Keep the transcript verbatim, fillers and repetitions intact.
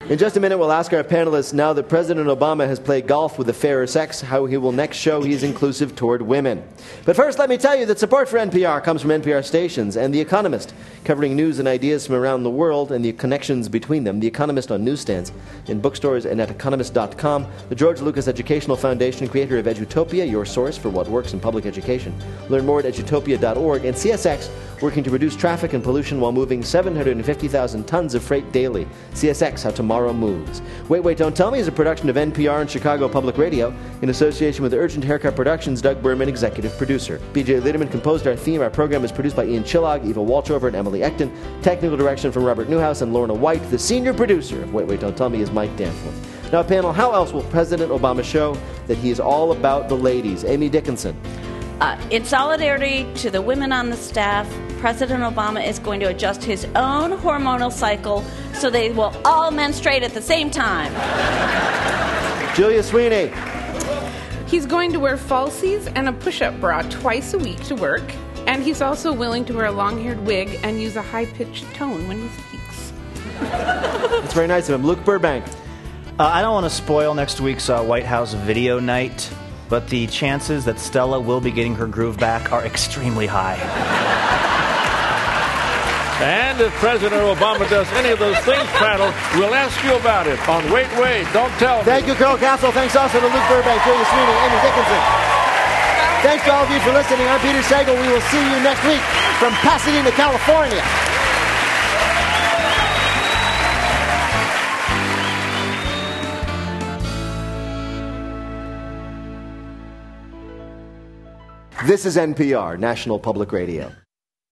In just a minute, we'll ask our panelists, now that President Obama has played golf with the fairer sex, how he will next show he's inclusive toward women. But first, let me tell you that support for N P R comes from N P R stations and The Economist, covering news and ideas from around the world and the connections between them. The Economist on newsstands, in bookstores, and at economist dot com. The George Lucas Educational Foundation, creator of Edutopia, your source for what works in public education. Learn more at edutopia dot org. And C S X, working to reduce traffic and pollution while moving seven hundred fifty thousand tons of freight daily. C S X, how tomorrow moves. Wait, Wait, Don't Tell Me is a production of N P R and Chicago Public Radio in association with Urgent Haircut Productions. Doug Berman, executive producer. B J Liederman composed our theme. Our program is produced by Ian Chillog, Eva Walchover, and Emily Ecton. Technical direction from Robert Newhouse and Lorna White. The senior producer of Wait, Wait, Don't Tell Me is Mike Danforth. Now, panel, how else will President Obama show that he is all about the ladies? Amy Dickinson. Uh, in solidarity to the women on the staff, President Obama is going to adjust his own hormonal cycle so they will all menstruate at the same time. Julia Sweeney. He's going to wear falsies and a push-up bra twice a week to work, and he's also willing to wear a long-haired wig and use a high-pitched tone when he speaks. That's very nice of him. Luke Burbank. Uh, I don't want to spoil next week's uh, White House video night, but the chances that Stella will be getting her groove back are extremely high. And if President Obama does any of those things, panel, we'll ask you about it on Wait, Wait, Don't Tell Me. Thank you, Carol Castle. Thanks also to Luke Burbank, Julia Sweeney, Amy Dickinson. Thanks to all of you for listening. I'm Peter Sagal. We will see you next week from Pasadena, California. This is N P R, National Public Radio.